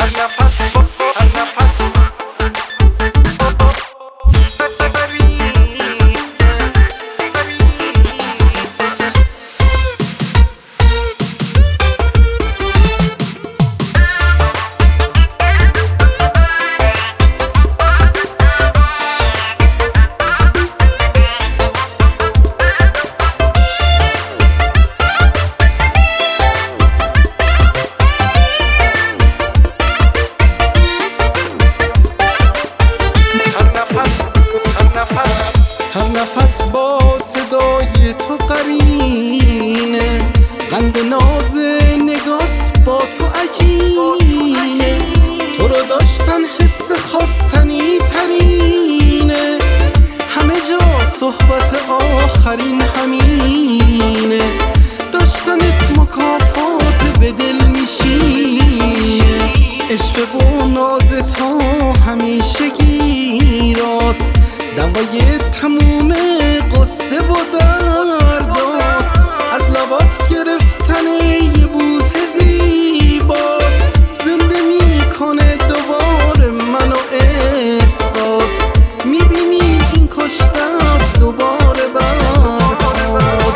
هر نفس با صدای تو قرینه، قند ناز نگات با تو عجینه، تو رو داشتن حس خواستنی ترینه، همه جا صحبت آخرین همینه، داشتنت مکافات به دل میشینه، عشق و ناز تا همیشه گیراست، دوای تموم قصه و درداست، از لبات گرفتن یه بوسه زیباست، زنده میکنه دوباره منو احساس، میبینی این کشتم دوباره برهاست.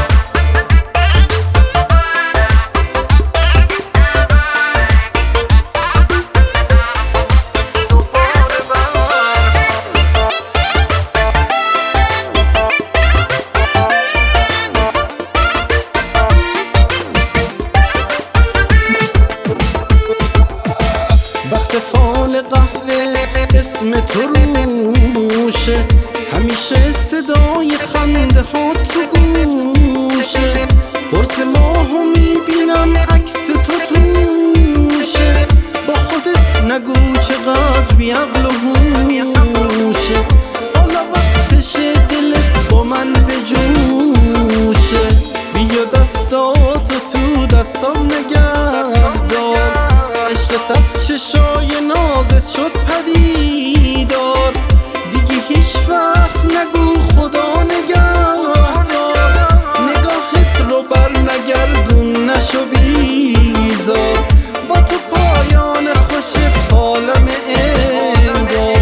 وقت فال قهوه اسم تو روشه، همیشه صدای خنده ها تو گوشه، قرص ماهو میبینم عکس تو توشه، با خودت نگو چقدر بیعقل و هوشه، حالا وقتشه دلت با من بجوشه، بیا دستاتو تو دستام نگه دار، عشقت از چشای نازت شد پدیدار، دیگه هیچ وقت نگو خدا نگهدار، نگاهت رو بر نگردون نشو بیزار، با تو پایان خوش فالم انگار.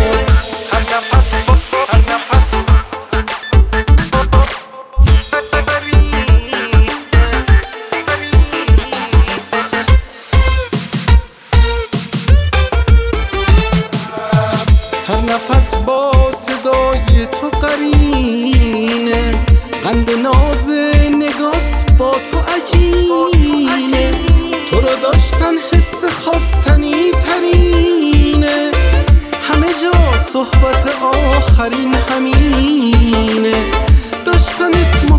هر نفس با صدای تو قرینه، قند ناز نگات با تو عجینه، تو رو داشتن حس خواستنی ترینه، همه جا صحبت آخرین همینه، داشتنت